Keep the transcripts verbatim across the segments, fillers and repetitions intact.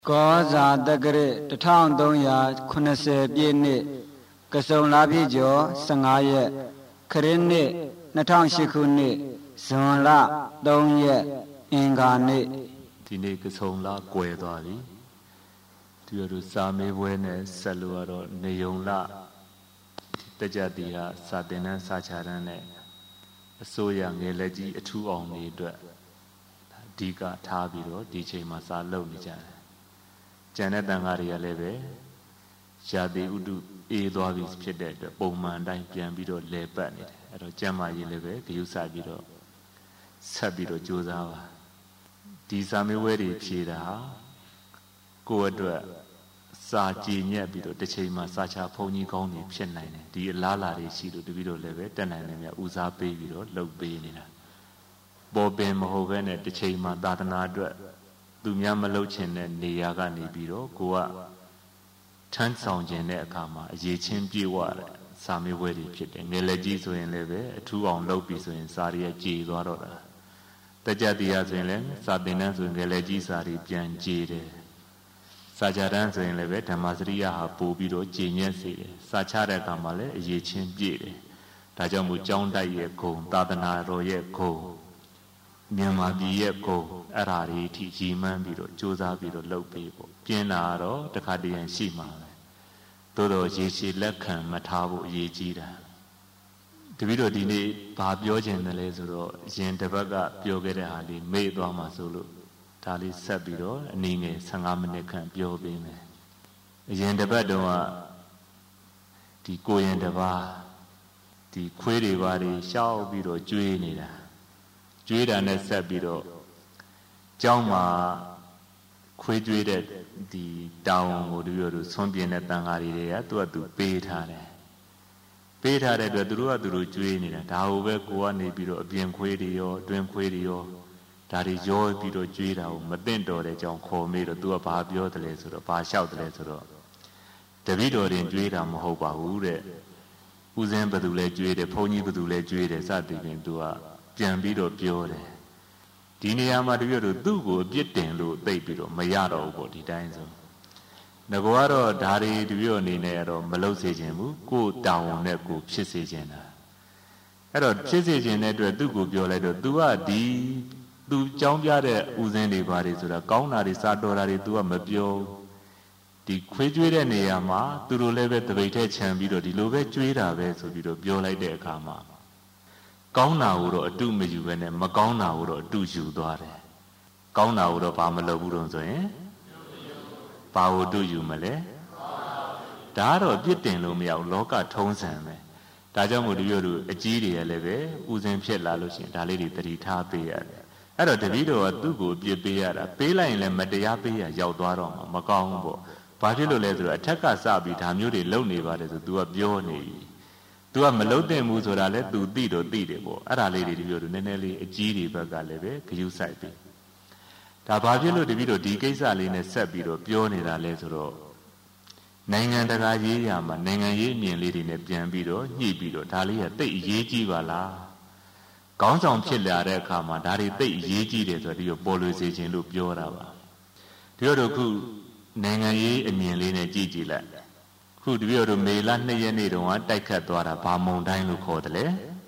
ကောဇာတက္ကရတစ်ထောင်သုံးရာခုနှစ်ဆယ်ပြည့်နှစ်ကစုံလပြည့်ကျော်ဆယ့်ငါးရက်ခရစ်နှစ်နှစ်ထောင်ရှစ်ခုနှစ်ဇွန်လသုံးရက်အင်္ဂါနေ့ဒီနေ့ကစုံလကွယ်သွားပြီသူတို့စာမေးပွဲနဲ့ဆက်လို့ရတော့နေုံလတကြတိဟာစာတင်နှန်းစာချရန်းနဲ့အစိုးရငယ်လက်ကြီးအထူးအောင်တွေအတွက်အဓိကထားပြီးတော့ဒီချိန်မှာစာလုပ်နေကြတယ်ကျန်တဲ့တန်ဃာတွေကလည်းပဲရာသီဥတုအေးသွားပြီဖြစ်တဲ့အတွက်ပုံမှန်တိုင်းပြန်ပြီးတော့လဲပတ်နေတယ်အဲ့တော့ကျမ်းမာရေးလည်းပဲဂရုစိုက်ပြီးတော့ဆက်ပြီးတော့ကြိုးစားပါဒီစာမေးပွဲတွေဖြေတာဟာကိုယ့်အတွက်စာကြည်ညက်ပြီးတော့တစ်ချိန်မှာစာချဖုန်ကြီးကောင်းနေဖြစ်နိုင်တယ်ဒီအလားအလာတွေရှိလို့တပည့်တော်လည်းပဲတက်နိုင်တယ်များဦးစားပေးပြီးတော့လှုပ်ပေးနေတာပေါ်ပင်မဟုတ်ဘဲနဲ့တစ်ချိန်မှာသာသနာအတွက်သူများမလုပ်ချင်တဲ့နေရာကနေပြီးတော့ကိုကထမ်းဆောင်ခြင်းတဲ့အခါမှာအရေးချင်းပြေဝတဲ့စာမေးပွဲတွေဖြစ်တယ်ငယ်လက်ကြီးဆိုရင်လည်းပဲအထူးအောင်လုပ်ပြီးဆိုရင်စာရီကြေသွားတော့တာတကြတရားဆိုရင်လည်းစာသင်တန်းဆိုရင်ငယ်လက်ကြီးစာရီပြန်ကြေတယ်စာကြတန်းဆိုရင်လည်းပဲဓမ္မစရိယဟာပို့ပြီးတော့ကြေညက်စေတယ်စာချတဲ့အခါမှာလည်းအရေးချင်းပြည့်တယ်ဒါကြောင့်မို့ကျောင်းတိုက်ရဲ့ဂုံသာသနာတော်ရဲ့ဂုံမြန်မာပြည်ရဲ့ဂုံအဲ့ဓာတွေအထိရည်မှန်းပြီးတော့စူးစမ်းပြီးတော့လုပ်ပေးဖို့ပြင်းတာတော့တခါတည်းရန်ရှိမှာပဲသို့တော့ရေရှည်လက်ခံမထားဖို့အရေးကြီးတာတပည့်တော်ဒီနေ့ဘာပြောချင်တယ်လဲဆိုတော့ရင်တစ်ပတ်ကပြောခဲ့တဲ့ဟာလေးမေ့သွားမှာဆိုလို့ဒါလေးဆက်ပြီးတော့အနည်းငယ်ဆယ်ငါးမိနစ်ခန့်ပြောပေးမယ်အရင်တစ်ပတ်တုန်းကဒီကိုရင်တစ်ပါးဒီခွေးတွေပါတွေရှောက်ပြီးတော့ကျွေးနေတာကျွေးတာနဲ့ဆက်ပြီးတော့ကျောင်းမှာခွေးကျွေးတဲ့ဒီတောင်ကိုတို့တို့ဆွန့်ပြင်းတဲ့တန်ဃာတွေကသူကသူပေးထားတယ်ပေးထားတဲ့အတွက်သူတို့ကသူတို့ကျွေးနေတာဒါဟိုပဲကိုကနေပြီးတော့အပြင်ခွေးတွေရောအတွင်းခွေးတွေရောဒါတွေရောပြီးတော့ကျွေးတာကိုမသိမ့်တော်တဲ့ကြောင့်ခေါ်မေးတော့သူကဘာပြောတယ်လဲဆိုတော့ဘာလျှောက်တယ်လဲဆိုတော့တပည့်တော်တင်ကျွေးတာမဟုတ်ပါဘူးတဲ့ဦးစင်းဘယ်သူလဲကျွေးတယ်ဘုန်းကြီးဘယ်သူလဲကျွေးတယ်စသည်ဖြင့်သူကပြန်ပြီးတော့ပြောတယ်ဒီနေရာမှာတပြည့်တော့သူ့ကိုအပြစ်တင်လို့သိပြီးတော့မရတော့ဘူးပေါ့ဒီတိုင်းဆိုငကောကတော့ဓာရီတပြည့်အနေနဲ့ကတော့မလုပ်စေခြင်းဘူးကိုယ်တောင်းနဲ့ကိုဖြစ်စေခြင်းတာအဲ့တော့ဖြစ်စေခြင်းတဲ့အတွက်သူ့ကိုပြောလိုက်တော့ तू ကဒီသူကြောင်းပြတဲ့ဦးစင်းတွေဘာတွေဆိုတာကောင်းတာတွေစာတော်တာတွေ तू ကမပြောဒီခွေးကျွေးတဲ့နေရာမှာသူတို့လည်းပဲတပိတ်ထဲခြံပြီးတော့ဒီလိုပဲကျွေးတာပဲဆိုပြီးတော့ပြောလိုက်တဲ့အခါမှာကောင်းတာကိုတော့အတုမယူပဲနဲ့မကောင်းတာကိုတော့အတုယူသွားတယ်ကောင်းတာကိုတော့ဘာမလုပ်ဘူးတော့ဆိုရင်ဘာကိုတုယူမလဲဒါကတော့အပြစ်တင်လို့မရဘူးလောကထုံးစံပဲဒါကြောင့်မို့တပြည့်တို့အကြီးတွေလည်းပဲဦးစင်းဖြစ်လာလို့ရှိရင်ဒါလေးတွေတတိထားပေးရတယ်အဲ့တော့တပည့်တော်ကသူ့ကိုအပြစ်ပေးရတာပေးလိုက်ရင်လည်းမတရားပေးရရောက်သွားတော့မှာမကောင်းဘူးပေါ့ဘာဖြစ်လို့လဲဆိုတော့အထက်ကစပြီးဒါမျိုးတွေလုပ်နေပါတယ်ဆို तू ကပြောနေပြီ तू ကမလုပ်တဲ့ဘူးဆိုတာလဲ तू သိတော့သိတယ်ပေါ့အဲ့ဒါလေးတွေတပည့်တို့နည်းနည်းလေးအကြီးတွေဘက်ကလည်းပဲဂရုစိုက်ပြီဒါဘာဖြစ်လို့တပည့်တို့ဒီကိစ္စလေးနဲ့ဆက်ပြီးတော့ပြောနေတာလဲဆိုတော့နိုင်ငံတကာရေးရာမှာနိုင်ငံရေးအမြင်လေးတွေနဲ့ပြန်ပြီးတော့ညှိပြီးတော့ဒါလေးကတိတ်အရေးကြီးပါလားကောင်းဆောင်ဖြစ်လာတဲ့အခါမှာဒါတွေတိတ်အရေးကြီးတယ်ဆိုတော့ဒီကိုပေါ်လွေစေခြင်းလို့ပြောတာပါဒီတော့ခုနိုင်ငံရေးအမြင်လေးနဲ့ကြည့်ကြည့်လိုက်ခုဒီပြောတို့မေလနှစ်ရက်နေ့တုန်းကတိုက်ခတ်သွားတာဘာမုန်တိုင်းလို့ခေါ်တယ်လဲ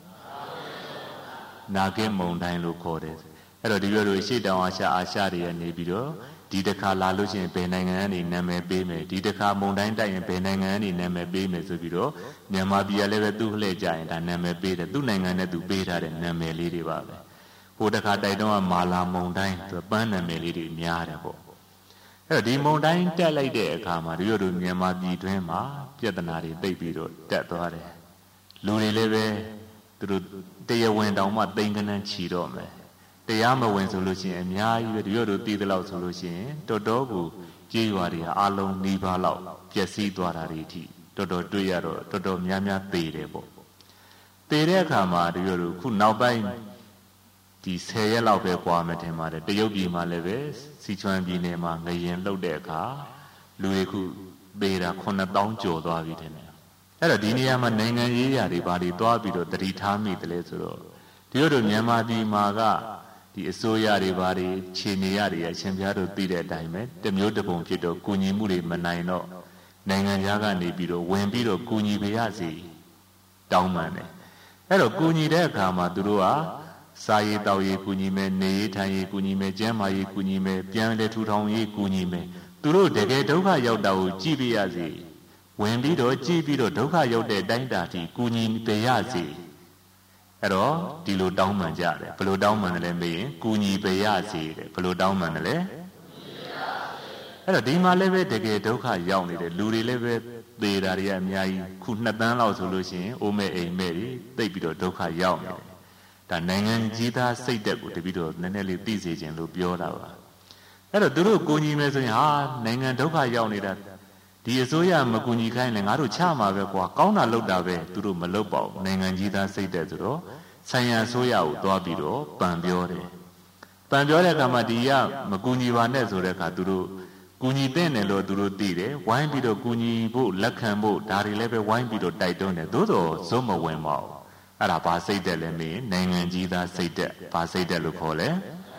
နာဂစ်မုန်တိုင်းလို့ခေါ်တယ်အဲ့တော့ဒီပြောတို့ရှေ့တောင်အာရှအာရှတွေကနေပြီးတော့ဒီတစ်ခါလာလို့ရှိရင်ဘယ်နိုင်ငံကနေနာမည်ပေးမယ်ဒီတစ်ခါမုန်တိုင်းတိုက်ရင်ဘယ်နိုင်ငံကနေနာမည်ပေးမယ်ဆိုပြီးတော့မြန်မာပြည်ကလည်းပဲသူ့လှည့်ကြရင်ဒါနာမည်ပေးတယ်သူ့နိုင်ငံနဲ့သူပေးထားတဲ့နာမည်လေးတွေပါပဲဟိုတစ်ခါတိုက်တော့မာလာမုန်တိုင်းသူပန်းနာမည်လေးတွေများတယ်ပေါ့အဲ့တော့ဒီမုန်တိုင်းတက်လိုက်တဲ့အခါမှာဒီတို့မြန်မာပြည်တွင်းမှာပြဿနာတွေသိပ်ပြီးတော့တက်သွားတယ်လူတွေလည်းပဲသူတို့တရားဝင်တောင်မှတိမ်ကနန်းချီတော့မယ်တရားမဝင်ဆိုလို့ရှိရင်အများကြီးပဲဒီတို့သိသလောက်ဆိုလို့ရှိရင်တော်တော်ကိုကြေးရွာတွေဟာအလုံးနှီးပါးလောက်ပျက်စီးသွားတာတွေအထိတော်တော်တွေ့ရတော့တော်တော်များများသေတယ်ပေါ့သေတဲ့အခါမှာဒီတို့ခုနောက်ပိုင်းဒီဆယ်ရက်လောက်ပဲကွာမှထင်ပါတယ်တရုတ်ပြည်မှာလည်းပဲစီချွမ်ပြည်နယ်မှာငရင်လှုပ်တဲ့အခါလူတွေခုသေတာခုနှစ်သောင်းကျော်သွားပြီထင်တယ်အဲ့တော့ဒီနေရာမှာနိုင်ငံရေးရာတွေဘာတွေသွားပြီးတော့တတိထားမိတယ်လဲဆိုတော့ဒီတို့မြန်မာပြည်မှာကဒီအစိုးရတွေဘာတွေခြေနေရတွေအရှင်ဘုရားတို့သိတဲ့အတိုင်းပဲတမျိုးတစ်ပုံဖြစ်တော့ကုညီမှုတွေမနိုင်တော့နိုင်ငံခြားကနေပြီးတော့ဝင်ပြီးတော့ကုညီပေးရစီတောင်းပန်တယ်အဲ့တော့ကုညီတဲ့အခါမှာသူတို့ကစာရေးတောက်ရေးကုညီမယ်နေရေးထိုင်ရေးကုညီမယ်ကျန်းမာရေးကုညီမယ်ပြန်လည်ထူထောင်ရေးကုညီမယ်သူတို့တကယ်ဒုက္ခရောက်တာကိုကြည့်ပြရစီဝင်ပြီးတော့ကြည့်ပြီးတော့ဒုက္ခရောက်တဲ့တိုင်းတာထိကုညီပေးရစီအဲ့တော့ဒီလိုတောင်းပန်ကြတယ်ဘယ်လိုတောင်းပန်တယ်လဲမေးရင်ကုညီပေးရစီတဲ့ဘယ်လိုတောင်းပန်တယ်လဲအဲ့တော့ဒီမှာလည်းပဲတကယ်ဒုက္ခရောက်နေတယ်လူတွေလည်းပဲသေတာတွေကအများကြီးခုနှစ်တန်းလောက်ဆိုလို့ရှိရင်အိုးမဲ့အိမ်မဲ့တွေသိပ်ပြီးတော့ဒုက္ခရောက်နေတယ်ဒါနိုင်ငံကြီးသားစိတ်တက်ကိုတပြီးတော့နည်းနည်းလေးသိစေခြင်းလို့ပြောတာပါအဲ့တော့သူတို့ကိုညီမယ်ဆိုရင်ဟာနိုင်ငံဒုက္ခရောက်နေတာဒီအစိုးရမကူညီခိုင်းလည်းငါတို့ချမှာပဲကွာကောင်းတာလုပ်တာပဲသူတို့မလုပ်ပါဘူးနိုင်ငံကြီးသားစိတ်တက်ဆိုတော့ဆိုင်ရန်ဆိုရကိုသွားပြီးတော့ပန်ပြောတယ်ပန်ပြောတဲ့အခါမှာဒီကမကူညီပါနဲ့ဆိုတဲ့အခါသူတို့ကူညီတဲ့တယ်လို့သူတို့သိတယ်ဝိုင်းပြီးတော့ကူညီဖို့လက်ခံဖို့ဒါတွေလည်းပဲဝိုင်းပြီးတော့တိုက်တွန်းတယ်သို့တော်ဇုံမဝင်ပါဘူးအဲ့ဒါဘာစိတ်တက်လဲမင်းနိုင်ငံကြီးသားစိတ်တက်ဘာစိတ်တက်လို့ခေါ်လဲ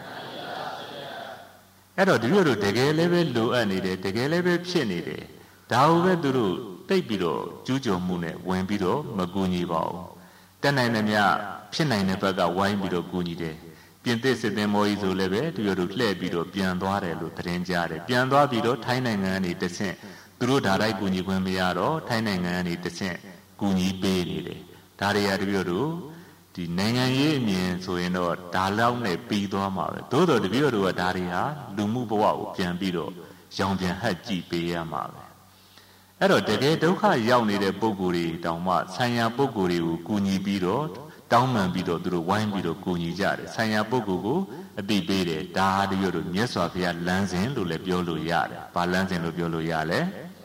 အဲ့တော့ဒီလိုတို့တကယ်လည်းပဲလိုအပ်နေတယ်တကယ်လည်းပဲဖြစ်နေတယ်ဒါဟုပဲသူတို့တိတ်ပြီးတော့ကျူးကျော်မှုနဲ့ဝင်ပြီးတော့မကူညီပါဘူးတက်နိုင်တဲ့မြဖြစ်နိုင်တဲ့ဘက်ကဝိုင်းပြီးတော့ကူညီတယ်ပြင်သစ်စစ်သင်္ဘောကြီးဆိုလည်းပဲသူတို့လှည့်ပြီးတော့ပြန်သွားတယ်လို့သတင်းကြားတယ်ပြန်သွားပြီးတော့ထိုင်းနိုင်ငံကနေတဆင့်သူတို့ဓာတ်တိုက်ကူညီခွင့်မရတော့ထိုင်းနိုင်ငံကနေတဆင့်ကူညီပေးနေတယ်ဒါတွေကတပြည့်တို့ဒီနိုင်ငံရေးအမြင်ဆိုရင်တော့ဒါလောက်နဲ့ပြီးသွားမှာပဲသို့တော်တပြည့်တို့ကဒါတွေဟာလူမှုဘဝကိုပြန်ပြီးတော့ရောင်ပြန်ဟပ်ကြည့်ပေးရမှာပဲအဲ့တော့တကယ်ဒုက္ခရောက်နေတဲ့ပုဂ္ဂိုလ်တွေတောင်မှဆံရပုဂ္ဂိုလ်တွေကိုကူညီပြီးတော့တောင်းပန်ပြီးတော့သူတို့ဝိုင်းပြီးတော့ကူညီကြတယ်ဆံရပုဂ္ဂိုလ်ကိုအတိပေးတယ်ဒါဟာတပြည့်တို့မြတ်စွာဘုရားလမ်းစဉ်လို့လည်းပြောလို့ရတယ်ဘာလမ်းစဉ်လို့ပြောလို့ရလဲ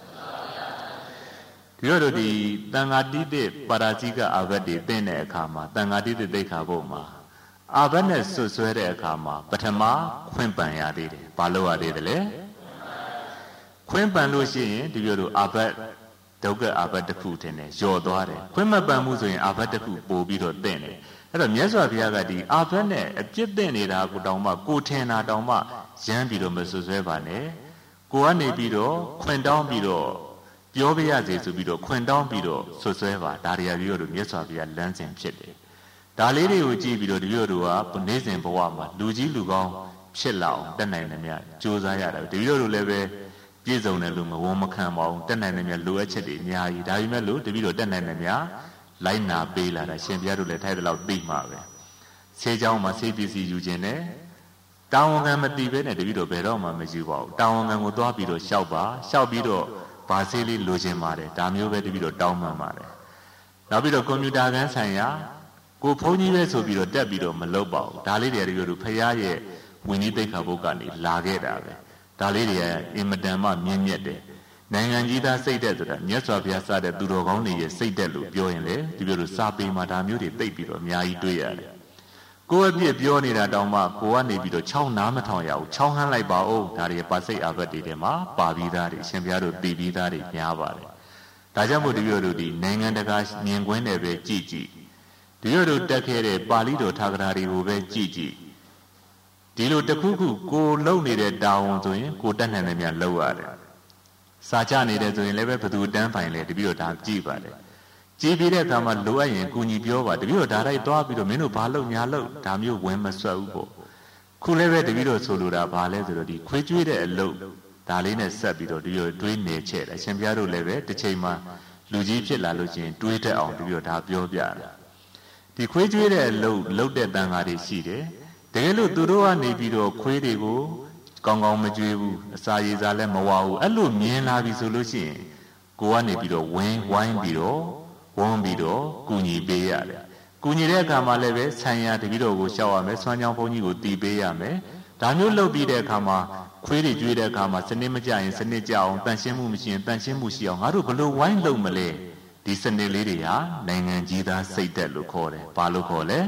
ဒီလိုတို့ဒီတန်ဃာတိတိပါရာဇိကအာဘတ်တွေသင်တဲ့အခါမှာတန်ဃာတိတိသိက္ခာပုဒ်မှာအာဘတ်နဲ့ဆွဆွဲတဲ့အခါမှာပထမခွင့်ပန်ရသေးတယ်ဘာလို့ရသေးတယ်လဲခွင့်ပန်လို့ရှိရင်ဒီလိုတို့အာဘတ်ဒုက္ခအာဘတ်တစ်ခုထင်တယ်လျော်သွားတယ်ခွင့်မပန်မှုဆိုရင်အာဘတ်တစ်ခုပို့ပြီးတော့သင်တယ်အဲ့တော့မြတ်စွာဘုရားကဒီအာဘတ်နဲ့အပြစ်သင်နေတာကိုတောင်မှကိုထင်တာတောင်မှရမ်းပြီးတော့မဆွဆွဲပါနဲ့ကိုကနေပြီးတော့ခွင့်တောင်းပြီးတော့ပြောပြရစေဆိုပြီးတော့ခွင့်တောင်းပြီးတော့ဆွဆွဲပါဒါတွေကပြီးတော့မြတ်စွာဘုရားလမ်းစဉ်ဖြစ်တယ်ဒါလေးတွေကိုကြည့်ပြီးတော့ဒီလိုတို့ကနေ့စဉ်ဘဝမှာလူကြီးလူကောင်းဖြစ်လာအောင်တက်နိုင်တယ်များစူးစမ်းရတာဒီလိုတို့လည်းပဲပြည့်စုံတယ်လို့မဝမခံပါဘူးတက်နိုင်တယ်များလိုအပ်ချက်တွေအများကြီးဒါပေမဲ့လို့တပည့်တော်တက်နိုင်တယ်များလိုက်နာပေးလာတာရှင်ဘုရားတို့လည်းထိုက်တဲ့လောက်သိမှာပဲဆေးเจ้าမှာဆေးပစ္စည်းယူခြင်းနဲ့တာဝန်ခံမတည်ပဲနဲ့တပည့်တော်ဘယ်တော့မှမယူပါဘူးတာဝန်ခံကိုသွားပြီးတော့ရှောက်ပါရှောက်ပြီးတော့ဘာဆေးလေးလိုချင်ပါတယ်ဒါမျိုးပဲတပည့်တော်တောင်းပန်ပါတယ်နောက်ပြီးတော့ကွန်ပျူတာကန်းဆိုင်ရာကိုဖုန်းကြီးပဲဆိုပြီးတော့တက်ပြီးတော့မလုပ်ပါဘူးဒါလေးတွေတပည့်တော်ဖရာရဲ့ဝိနည်းသိက္ခာပုဒ်ကနေလာခဲ့တာပဲဒါလေးတွေအင်မတန်မှမြင့်မြတ်တယ်နိုင်ငံကြီးသားစိတ်တက်ဆိုတာမြတ်စွာဘုရားစတဲ့သူတော်ကောင်းတွေရဲ့စိတ်တက်လို့ပြောရင်လေဒီလိုလိုစာပေမှာဒါမျိုးတွေသိပ်ပြီးတော့အများကြီးတွေ့ရတယ်ကိုယ့်အပြစ်ပြောနေတာတောင်မှကိုကနေပြီးတော့ချောင်းနားမထောင်ရဘူးချောင်းဟန်းလိုက်ပါဦးဒါတွေပါစိတ်အာဘတ်တွေထဲမှာပါပြီးသားတွေရှင်ဘုရားတို့သိပြီးသားတွေများပါတယ်ဒါကြောင့်မို့ဒီလိုတို့ဒီနိုင်ငံတကာမြင်ကွင်းတွေပဲကြည်ကြည်ဒီလိုတို့တက်ခဲ့တဲ့ပါဠိတော်ထာဂရာတွေကိုပဲကြည်ကြည်ဒီလိုတခုခုကိုလုံနေတဲ့တာဝန်ဆိုရင်ကိုတက်နိုင်တယ်များလောက်ရတယ်စာချနေတယ်ဆိုရင်လည်းပဲဘသူတန်းပိုင်လဲတပည့်တော်ဒါကြည့်ပါလေကြည်ပြီးတဲ့အခါမှာလိုအပ်ရင်ကုညီပြောပါတပည့်တော်ဒါတိုက်သွားပြီးတော့မင်းတို့ဘာလုပ်ညာလုပ်ဒါမျိုးဝင်မဆွတ်ဘူးပေါ့ခုလည်းပဲတပည့်တော်ဆိုလိုတာဘာလဲဆိုတော့ဒီခွေးကျွေးတဲ့အလုပ်ဒါလေးနဲ့ဆက်ပြီးတော့တပည့်တော်တွေးနေချက်တယ်အရှင်ဘုရားတို့လည်းပဲတစ်ချိန်မှာလူကြီးဖြစ်လာလို့ချင်းတွေးတတ်အောင်တပည့်တော်ဒါပြောပြတယ်ဒီခွေးကျွေးတဲ့အလုပ်လုပ်တဲ့တန်ဃာတွေရှိတယ်တကယ်လို့သူတို့ကနေပြီးတော့ခွေးတွေကိုကောင်းကောင်းမကြွေးဘူးအစာရည်စားလည်းမဝဘူးအဲ့လိုမြင်လာပြီဆိုလို့ရှိရင်ကိုကနေပြီးတော့ဝင်းဝိုင်းပြီးတော့ဝန်းပြီးတော့ကူညီပေးရတယ်ကူညီတဲ့အခါမှာလည်းပဲဆံရတပည့်တော်ကိုရှောက်ရမယ်ဆွမ်းကြောင်းဘုန်းကြီးကိုတီးပေးရမယ်ဒါမျိုးလုပ်ပြီးတဲ့အခါမှာခွေးတွေကြွေးတဲ့အခါမှာစနစ်မကြရင်စနစ်ကြအောင်တန်ရှင်းမှုမရှိရင်တန်ရှင်းမှုရှိအောင်ငါတို့ဘလို့ဝိုင်းလုပ်မလဲဒီစနစ်လေးတွေဟာနိုင်ငံကြီးသားစိတ်သက်လို့ခေါ်တယ်ဘာလို့ခေါ်လဲ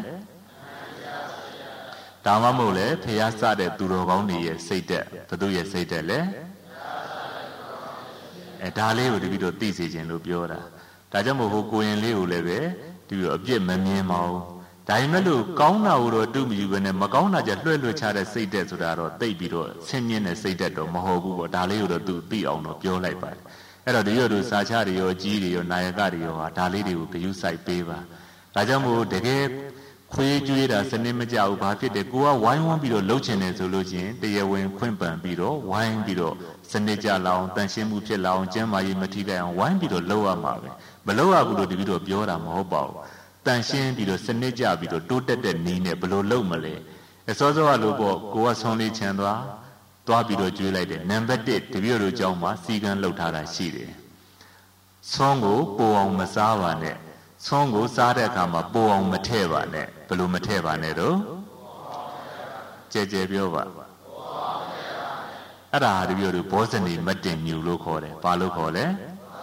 ဒါမှမဟုတ်လေဖျားစတဲ့သူတော်ကောင်းတွေရဲ့စိတ်သက်ဘသူရဲ့စိတ်သက်လဲအဲဒါလေးကိုတပည့်တော်သိစေခြင်းလို့ပြောတာဒါကြောင့်မို့ဟိုကိုရင်လေးကိုလည်းပဲဒီလိုအပြစ်မမြင်ပါဘူးဒါပေမဲ့လို့ကောင်းတာကိုတော့တူမယူဘဲနဲ့မကောင်းတာကြလွှဲလွှဲချတဲ့စိတ်တက်ဆိုတာတော့တိတ်ပြီးတော့ဆင်းမြင့်တဲ့စိတ်တက်တော့မဟုတ်ဘူးပေါ့ဒါလေးကိုတော့သူသိအောင်တော့ပြောလိုက်ပါတယ်အဲ့တော့ဒီရတို့စာချတွေရောကြီးတွေရောနာယကတွေရောဟာဒါလေးတွေကိုဂရုစိုက်ပေးပါဒါကြောင့်မို့တကယ်ခွေးကျွေးတာစနစ်မကြဘူးဘာဖြစ်တယ်ကိုကဝိုင်းဝန်းပြီးတော့လှုပ်ချင်တယ်ဆိုလို့ချင်းတရားဝင်ခွင့်ပန်ပြီးတော့ဝိုင်းပြီးတော့စနစ်ကြလောင်တန်ရှင်းမှုဖြစ်လောင်ကျန်းမာရေးမထိခိုက်အောင်ဝိုင်းပြီးတော့လှုပ်ရမှာပဲမလှုပ်ရဘူးလို့တပည့်တော်ပြောတာမဟုတ်ပါဘူးတန်ရှင်းပြီးတော့စနစ်ကြပြီးတော့တိုးတက်တဲ့နည်းနဲ့ဘယ်လိုလုပ်မလဲအစောစောကလို့ပေါ့ကိုကဆုံးလေးချန်သွားသွားပြီးတော့ကျွေးလိုက်တယ်နံပါတ်တစ်တပည့်တော်เจ้าမှာစီကံလှုပ်ထားတာရှိတယ်ဆုံးကိုပိုအောင်မစားပါနဲ့ဆုံးကိုစားတဲ့အခါမှာပိုအောင်မထည့်ပါနဲ့ဘယ်လိုမထည့်ပါနဲ့တော့ကြဲကြဲပြောပါအဲ့ဒါတပည့်တော်ဘောဇနီမတင်ညူလို့ခေါ်တယ်ဘာလို့ခေါ်လဲ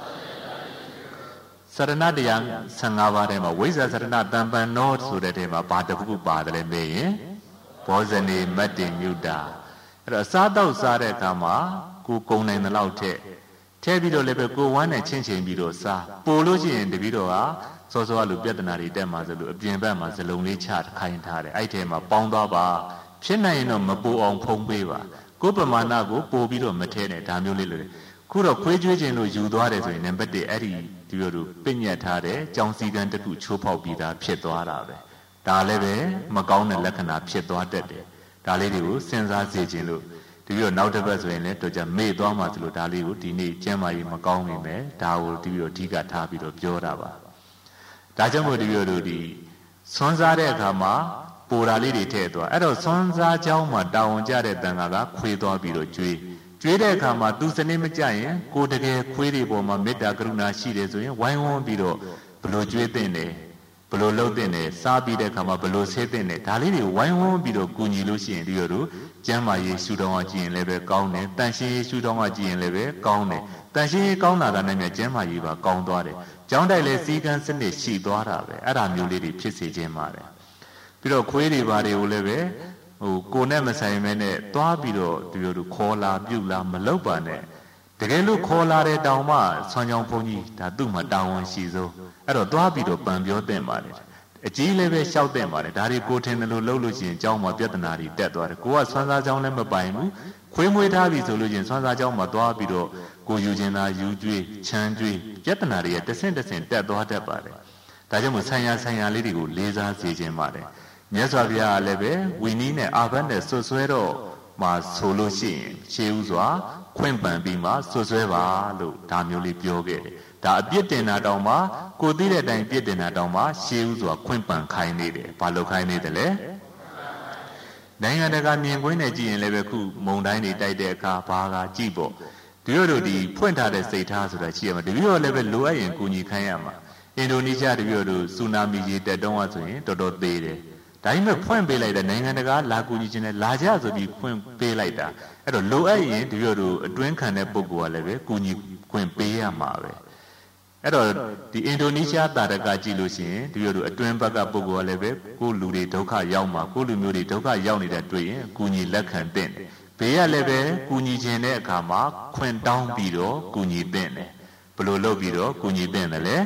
စရဏတရားဆယ်ငါးပါးထဲမှာဝိဇ္ဇာစရဏတံပံနောဆိုတဲ့ထဲမှာဘာတစ်ခုပါတယ်လဲမေးရင်ဘောဇနီမတ်တင်မြုတာအဲ့တော့စားတော့စားတဲ့အခါမှာကိုကုံနိုင်တဲ့လောက်ထက်ထဲပြီးတော့လည်းပဲကိုဝမ်းနဲ့ချင်းချင်းပြီးတော့စားပို့လို့ရှိရင်တပည့်တော်ကစောစောကလူပြဿနာတွေတက်မှာဆိုလို့အပြင်ဘက်မှာဇလုံးလေးချခိုင်းထားတယ်အဲ့ထဲမှာပေါင်းသွားပါဖြစ်နိုင်ရင်တော့မပိုအောင်ဖုံးပေးပါကိုပမာဏကိုပို့ပြီးတော့မထဲနဲ့ဒါမျိုးလေးလို့ခုတော့ခွေးကျွေးခြင်းလို့ယူသွားတယ်ဆိုရင်နံပါတ်တစ်အဲ့ဒီဒီလိုလိုပြညတ်ထားတဲ့ကြောင်စီကံတစ်ခုချိုးဖောက်ပြီးသားဖြစ်သွားတာပဲဒါလည်းပဲမကောင်းတဲ့လက္ခဏာဖြစ်သွားတတ်တယ်ဒါလေးတွေကိုစဉ်းစားစေခြင်းလို့ဒီပြီးတော့နောက်တစ်ပတ်ဆိုရင်လည်းတော့ကြမေ့သွားမှဆိုလို့ဒါလေးကိုဒီနေ့ကျမ်းမာရေးမကောင်းနေမယ်ဒါကိုဒီပြီးတော့အဓိကထားပြီးတော့ပြောတာပါဒါကြောင့်မို့ဒီပြီးတော့ဒီဆွမ်းစားတဲ့အခါမှာပိုတာလေးတွေထည့်သွားအဲ့တော့ဆွမ်းစားကြောင်းမှာတာဝန်ကျတဲ့တန်ခါကခွေးသွားပြီးတော့ကျွေးကျွေးတဲ့အခါမှာသူစနစ်မကြရင်ကိုတကယ်ခွေးတွေပေါ်မှာမေတ္တာကရုဏာရှိတယ်ဆိုရင်ဝိုင်းဝန်းပြီးတော့ဘလို့ကျွေးတဲ့တယ်ဘလို့လှုပ်တဲ့တယ်စားပြီးတဲ့အခါမှာဘလို့ဆေးတဲ့တယ်ဒါလေးတွေဝိုင်းဝန်းပြီးတော့ကူညီလို့ရှိရင်ဒီလိုကျမ်းမာရေးရှုထောင့်ကကြည့်ရင်လည်းပဲကောင်းတယ်တန်ရှင်းရေးရှုထောင့်ကကြည့်ရင်လည်းပဲကောင်းတယ်တန်ရှင်းရေးကောင်းတာကလည်းကျမ်းမာရေးပါကောင်းသွားတယ်ကျောင်းတိုက်လည်းစီကံစနစ်ရှိသွားတာပဲအဲ့ဒါမျိုးလေးတွေဖြစ်စေခြင်းပါတယ်ပြီးတော့ခွေးတွေဘာတွေကိုလည်းပဲဟိုကိုနဲ့မဆိုင်မဲနဲ့သွားပြီးတော့ဒီလိုခေါ်လာပြုတ်လာမလုပ်ပါနဲ့တကယ်လို့ခေါ်လာတဲ့တောင်မှဆွမ်းကြောင်းဘုန်းကြီးဒါသူ့မှာတာဝန်ရှိဆုံးအဲ့တော့သွားပြီးတော့ပံပြောတဲ့ပါတယ်အကြီးလည်းပဲရှောက်တဲ့ပါတယ်ဒါတွေကိုထင်တယ်လို့လှုပ်လို့ရှိရင်ကျောင်းမှာပြဿနာတွေတက်သွားတယ်ကိုကဆွမ်းစားကျောင်းလည်းမပိုင်ဘူးခွေးမွေးထားပြီဆိုလို့ချင်းဆွမ်းစားကျောင်းမှာသွားပြီးတော့ကိုယူခြင်းသာယူကျွေးချမ်းကျွေးပြဿနာတွေတဆင့်တဆင့်တက်သွားတတ်ပါတယ်ဒါကြောင့်မို့ဆိုင်ရာဆိုင်ရာလေးတွေကိုလေးစားစေခြင်းပါတယ်မြတ်စွာဘုရားကလည်းပဲဝီနီးနဲ့အာဘတ်နဲ့ဆွဆွဲတော့မှဆိုလို့ရှိရင်ရှေးဥစွာခွင့်ပန်ပြီးမှဆွဆွဲပါလို့ဒါမျိုးလေးပြောခဲ့တယ်ဒါအပြစ်တင်တာတောင်မှကိုသိတဲ့အတိုင်းပြစ်တင်တာတောင်မှရှေးဥစွာခွင့်ပန်ခိုင်းနေတယ်ဘာလို့ခိုင်းနေတယ်လဲနိုင်ငံတကာမြင်ကွင်းနဲ့ကြည့်ရင်လည်းပဲခုမုံတိုင်းတွေတိုက်တဲ့အခါဘာကကြည့်ပေါ့ဒီလိုတို့ဒီဖွင့်ထားတဲ့စိတ်ထားဆိုတာရှိရမှာဒီလိုလည်းပဲလိုအပ်ရင်ကူညီခိုင်းရမှာအင်ဒိုနီးရှားတပြို့တို့ဆူနာမီကြီးတက်တုံးကဆိုရင်တော်တော်သေးတယ်ဒါပေမဲ့ဖွင့်ပေးလိုက်တဲ့နိုင်ငံတကာလာကူညီခြင်းနဲ့လာကြဆိုပြီးဖွင့်ပေးလိုက်တာအဲ့တော့လိုအပ်ရင်ဒီလိုတို့အတွင်းခံတဲ့ပုဂ္ဂိုလ်ကလည်းပဲကူညီခွင့်ပေးရမှာပဲအဲ့တော့ဒီအင်ဒိုနီးရှားတာရကကြည့်လို့ရှိရင်ဒီလိုတို့အတွင်းဘက်ကပုဂ္ဂိုလ်ကလည်းပဲကိုလူတွေဒုက္ခရောက်မှာကိုလူမျိုးတွေဒုက္ခရောက်နေတဲ့တွေ့ရင်ကူညီလက်ခံတဲ့ဘေးကလည်းပဲကူညီခြင်းတဲ့အခါမှာခွင့်တောင်းပြီးတော့ကူညီတဲ့တယ်ဘယ်လိုလုပ်ပြီးတော့ကူညီတဲ့တယ်လဲ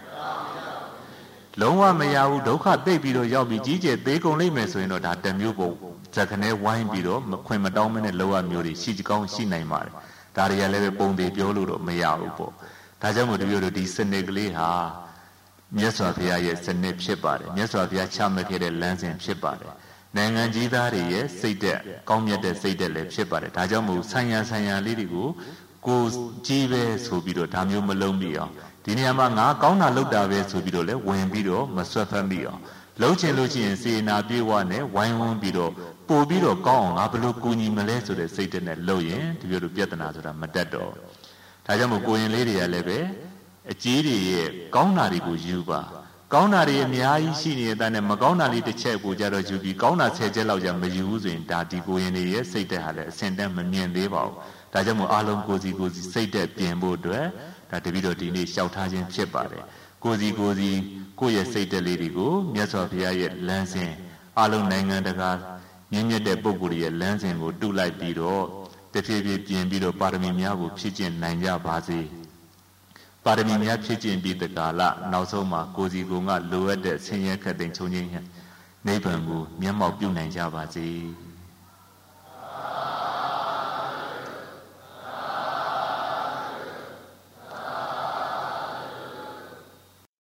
လုံးဝမရဘူးဒုက္ခသိပ်ပြီးတော့ရောက်ပြီးကြီးကျယ်သေးကုန်လိမ့်မယ်ဆိုရင်တော့ဒါတမျိုးပုံဇက်ခနဲဝိုင်းပြီးတော့ခွင့်မတောင်းမနဲ့လောရမျိုးတွေရှိကောင်းရှိနိုင်ပါတယ်ဒါတွေကလည်းပဲပုံသေးပြောလို့တော့မရဘူးပေါ့ဒါကြောင့်မို့တမျိုးတို့ဒီစနစ်ကလေးဟာမြတ်စွာဘုရားရဲ့စနစ်ဖြစ်ပါတယ်မြတ်စွာဘုရားချမှတ်ခဲ့တဲ့လမ်းစဉ်ဖြစ်ပါတယ်နိုင်ငံကြီးသားတွေရဲ့စိတ်သက်ကောင်းမြတ်တဲ့စိတ်သက်လည်းဖြစ်ပါတယ်ဒါကြောင့်မို့ဆိုင်ရန်ဆိုင်ရန်လေးတွေကိုကိုကြီးပဲဆိုပြီးတော့ဒါမျိုးမလုံးမိအောင်ဒီနေရာမှာငါကောင်းတာလုပ်တာပဲဆိုပြီးတော့လဲဝင်ပြီးတော့မဆွတ်ဖက်မိအောင်လှုပ်ချင်လို့ရှိရင်စေနာပြေဝနဲ့ဝိုင်းဝန်းပြီးတော့ပို့ပြီးတော့ကောင်းအောင်ငါဘလို့ကူညီမလဲဆိုတဲ့စိတ်တည်းနဲ့လှုပ်ရင်ဒီလိုလိုပြဿနာဆိုတာမတက်တော့ဒါကြောင့်မို့ကိုရင်လေးတွေကလည်းပဲအကြီးတွေရဲ့ကောင်းတာတွေကိုယူပါကောင်းတာတွေအများကြီးရှိနေတဲ့အတိုင်းနဲ့မကောင်းတာလေးတစ်ချက်ကိုကြတော့ယူပြီးကောင်းတာဆယ်ချက်လောက်ကြာမယူဘူးဆိုရင်ဒါဒီကိုရင်တွေရဲ့စိတ်တက်ဟာလည်းအစင်တန်းမမြင်သေးပါဘူးဒါကြောင့်မို့အားလုံးကိုစီကိုစီစိတ်တက်ပြင်ဖို့အတွက်ဒါတပည့်တော်ဒီနေ့လျှောက်ထားခြင်းဖြစ်ပါတယ်ကိုစီကိုစီကိုယ့်ရဲ့စိတ်တက်လေးတွေကိုမြတ်စွာဘုရားရဲ့လမ်းစဉ်အလုံးနိုင်ငံတကာမြင့်မြတ်တဲ့ပုဂ္ဂိုလ်ရဲ့လမ်းစဉ်ကိုတုလိုက်ပြီးတော့တဖြည်းဖြည်းပြင်ပြီးတော့ပါရမီများကိုဖြည့်ကျင့်နိုင်ကြပါစေပါရမီများဖြည့်ကျင့်ပြီးတကာလနောက်ဆုံးမှာကိုစီကိုကလိုအပ်တဲ့ဆင်းရဲခတ်သိမ်းချုပ်ငြိမ်းနိဗ္ဗာန်ကိုမျက်မှောက်ပြုနိုင်ကြပါစေ